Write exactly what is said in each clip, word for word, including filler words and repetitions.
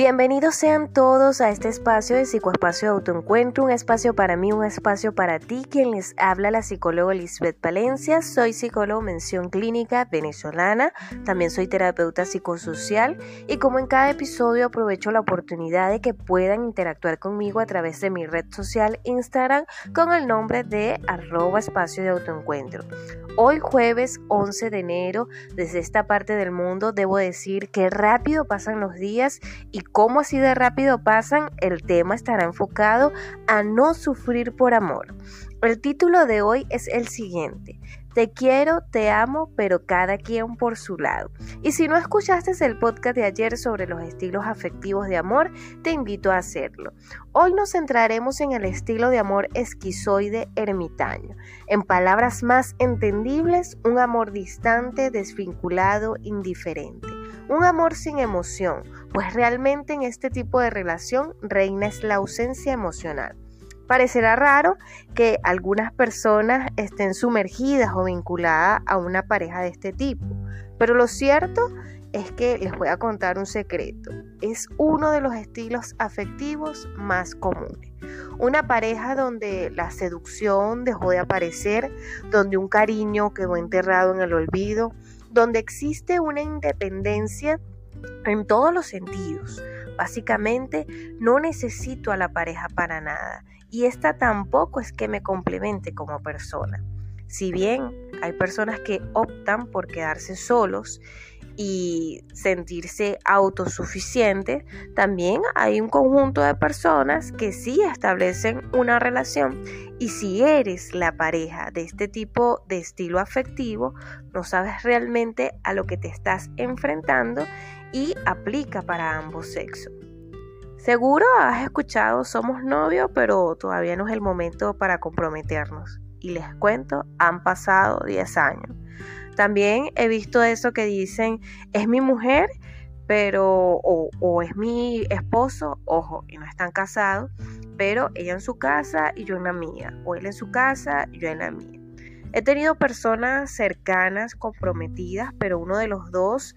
Bienvenidos sean todos a este espacio de Psicoespacio de Autoencuentro, un espacio para mí, un espacio para ti, quien les habla la psicóloga Lisbeth Valencia. Soy psicólogo mención clínica venezolana, también soy terapeuta psicosocial y como en cada episodio aprovecho la oportunidad de que puedan interactuar conmigo a través de mi red social Instagram con el nombre de arroba espacio de autoencuentro. Hoy jueves once de enero, desde esta parte del mundo, debo decir que rápido pasan los días y cómo así de rápido pasan, el tema estará enfocado a no sufrir por amor. El título de hoy es el siguiente: Te quiero, te amo, pero cada quien por su lado. Y si no escuchaste el podcast de ayer sobre los estilos afectivos de amor, te invito a hacerlo. Hoy nos centraremos en el estilo de amor esquizoide ermitaño. En palabras más entendibles, un amor distante, desvinculado, indiferente. Un amor sin emoción, pues realmente en este tipo de relación reina es la ausencia emocional. Parecerá raro que algunas personas estén sumergidas o vinculadas a una pareja de este tipo, pero lo cierto es que les voy a contar un secreto. Es uno de los estilos afectivos más comunes. Una pareja donde la seducción dejó de aparecer, donde un cariño quedó enterrado en el olvido, donde existe una independencia en todos los sentidos. Básicamente, no necesito a la pareja para nada y esta tampoco es que me complemente como persona. Si bien hay personas que optan por quedarse solos y sentirse autosuficientes, también hay un conjunto de personas que sí establecen una relación, y si eres la pareja de este tipo de estilo afectivo, no sabes realmente a lo que te estás enfrentando y aplica para ambos sexos. Seguro has escuchado somos novios, pero todavía no es el momento para comprometernos. Y les cuento, han pasado diez años. También he visto eso que dicen, es mi mujer, pero o, o es mi esposo, ojo, y no están casados, pero ella en su casa y yo en la mía, o él en su casa y yo en la mía. He tenido personas cercanas, comprometidas, pero uno de los dos,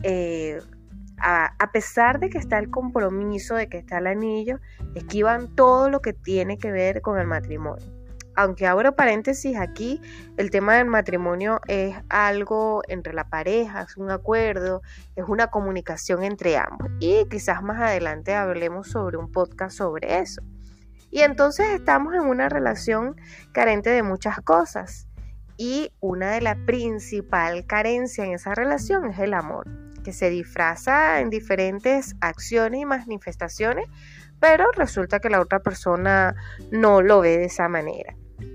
eh, a, a pesar de que está el compromiso, de que está el anillo, esquivan todo lo que tiene que ver con el matrimonio. Aunque abro paréntesis aquí, el tema del matrimonio es algo entre la pareja, es un acuerdo, es una comunicación entre ambos. Y quizás más adelante hablemos sobre un podcast sobre eso. Y entonces estamos en una relación carente de muchas cosas. Y una de las principales carencias en esa relación es el amor, que se disfraza en diferentes acciones y manifestaciones, pero resulta que la otra persona no lo ve de esa manera.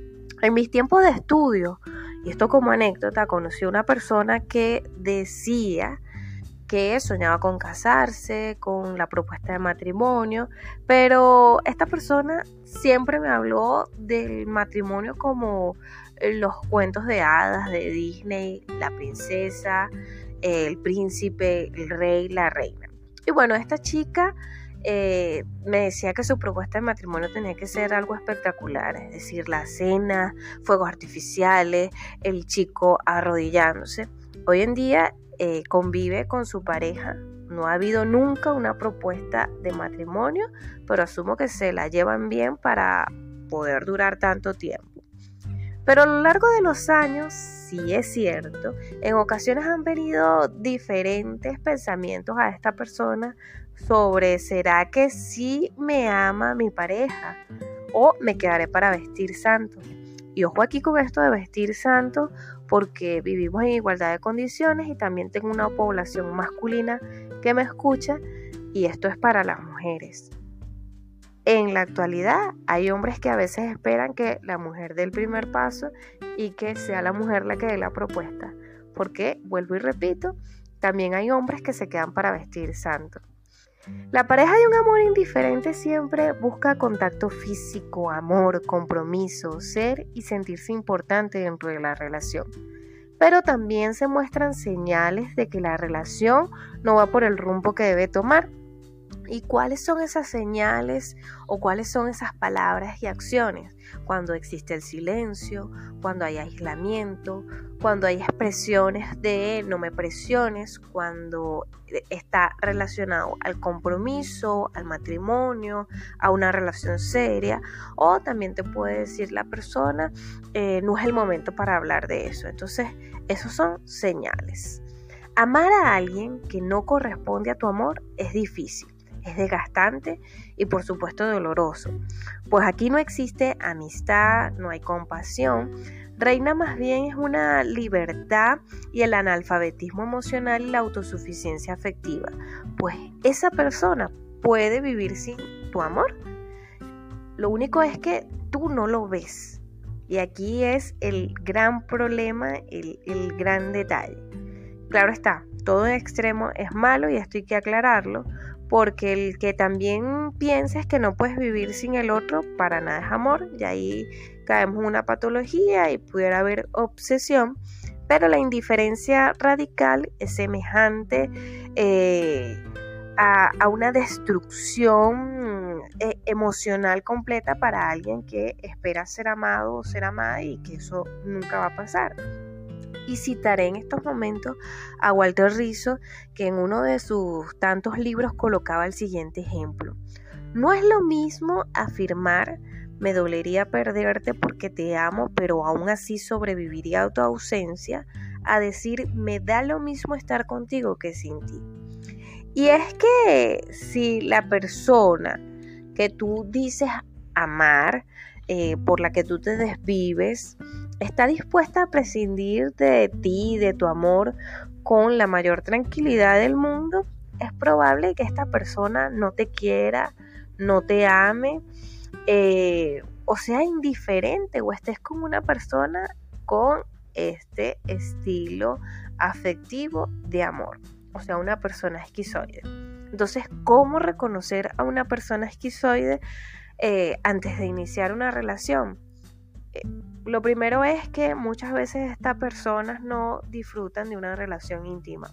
En mis tiempos de estudio, y esto como anécdota, conocí a una persona que decía que soñaba con casarse, con la propuesta de matrimonio, pero esta persona siempre me habló del matrimonio como los cuentos de hadas de Disney, la princesa, el príncipe, el rey, la reina. Y bueno, esta chica Eh, me decía que su propuesta de matrimonio tenía que ser algo espectacular, es decir, la cena, fuegos artificiales, el chico arrodillándose. Hoy en día eh, convive con su pareja, no ha habido nunca una propuesta de matrimonio, pero asumo que se la llevan bien para poder durar tanto tiempo. Pero a lo largo de los años, sí es cierto, en ocasiones han venido diferentes pensamientos a esta persona sobre ¿será que sí me ama mi pareja? ¿O me quedaré para vestir santo? Y ojo aquí con esto de vestir santo, porque vivimos en igualdad de condiciones y también tengo una población masculina que me escucha, y esto es para las mujeres. En la actualidad hay hombres que a veces esperan que la mujer dé el primer paso y que sea la mujer la que dé la propuesta. Porque, vuelvo y repito, también hay hombres que se quedan para vestir santo. La pareja de un amor indiferente siempre busca contacto físico, amor, compromiso, ser y sentirse importante dentro de la relación. Pero también se muestran señales de que la relación no va por el rumbo que debe tomar. ¿Y cuáles son esas señales o cuáles son esas palabras y acciones? Cuando existe el silencio, cuando hay aislamiento, cuando hay expresiones de no me presiones, cuando está relacionado al compromiso, al matrimonio, a una relación seria, o también te puede decir la persona, eh, no es el momento para hablar de eso. Entonces, esos son señales. Amar a alguien que no corresponde a tu amor es difícil. Es desgastante y por supuesto doloroso, pues aquí no existe amistad, no hay compasión, reina más bien es una libertad y el analfabetismo emocional y la autosuficiencia afectiva, pues esa persona puede vivir sin tu amor. Lo único es que tú no lo ves y aquí es el gran problema, el, el gran detalle. Claro está, todo en extremo es malo y esto hay que aclararlo, porque el que también pienses que no puedes vivir sin el otro, para nada es amor, y ahí caemos en una patología y pudiera haber obsesión, pero la indiferencia radical es semejante eh, a, a una destrucción eh, emocional completa para alguien que espera ser amado o ser amada y que eso nunca va a pasar. Y citaré en estos momentos a Walter Rizzo, que en uno de sus tantos libros colocaba el siguiente ejemplo. No es lo mismo afirmar, me dolería perderte porque te amo, pero aún así sobreviviría a tu ausencia, a decir, me da lo mismo estar contigo que sin ti. Y es que si la persona que tú dices amar, eh, por la que tú te desvives, está dispuesta a prescindir de ti, de tu amor, con la mayor tranquilidad del mundo, es probable que esta persona no te quiera, no te ame, eh, o sea indiferente, o estés con una persona con este estilo afectivo de amor, o sea, una persona esquizoide. Entonces, ¿cómo reconocer a una persona esquizoide eh, antes de iniciar una relación? Eh, Lo primero es que muchas veces estas personas no disfrutan de una relación íntima.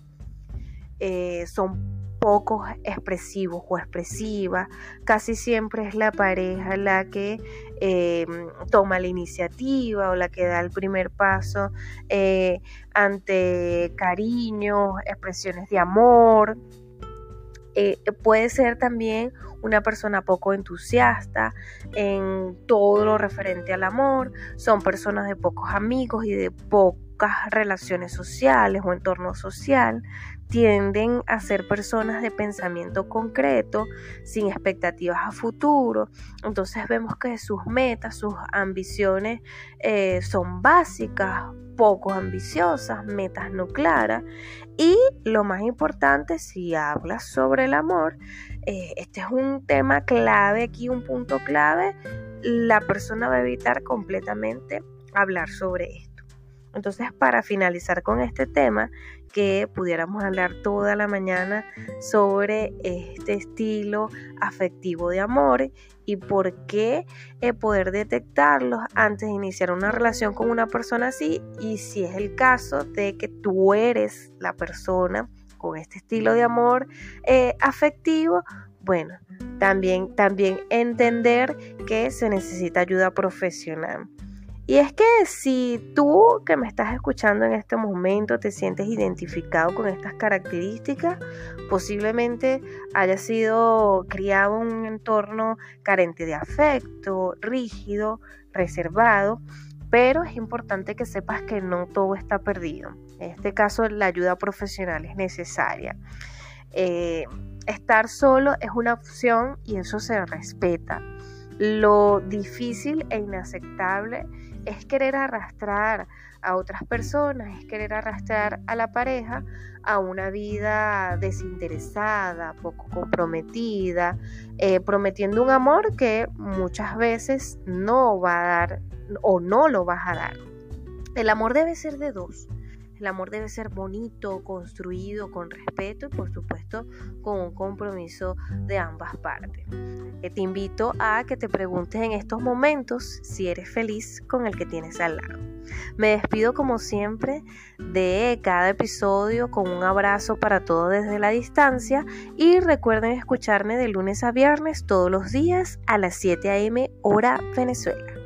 Eh, son pocos expresivos o expresivas. Casi siempre es la pareja la que eh, toma la iniciativa o la que da el primer paso eh, ante cariño, expresiones de amor. Eh, puede ser también una persona poco entusiasta en todo lo referente al amor, son personas de pocos amigos y de pocas relaciones sociales o entorno social, tienden a ser personas de pensamiento concreto, sin expectativas a futuro. Entonces vemos que sus metas, sus ambiciones eh, son básicas, poco ambiciosas, metas no claras. Y lo más importante, si hablas sobre el amor, eh, este es un tema clave aquí, un punto clave, la persona va a evitar completamente hablar sobre esto. Entonces, para finalizar con este tema, que pudiéramos hablar toda la mañana sobre este estilo afectivo de amor y por qué eh, poder detectarlos antes de iniciar una relación con una persona así, y si es el caso de que tú eres la persona con este estilo de amor eh, afectivo, bueno, también, también entender que se necesita ayuda profesional. Y es que si tú que me estás escuchando en este momento te sientes identificado con estas características, posiblemente hayas sido criado en un entorno carente de afecto, rígido, reservado, pero es importante que sepas que no todo está perdido. En este caso, la ayuda profesional es necesaria. Eh, estar solo es una opción y eso se respeta. Lo difícil e inaceptable es querer arrastrar a otras personas, es querer arrastrar a la pareja a una vida desinteresada, poco comprometida, eh, prometiendo un amor que muchas veces no va a dar o no lo vas a dar. El amor debe ser de dos. El amor debe ser bonito, construido con respeto y por supuesto con un compromiso de ambas partes. Te invito a que te preguntes en estos momentos si eres feliz con el que tienes al lado. Me despido como siempre de cada episodio con un abrazo para todos desde la distancia y recuerden escucharme de lunes a viernes todos los días a las siete a eme hora Venezuela.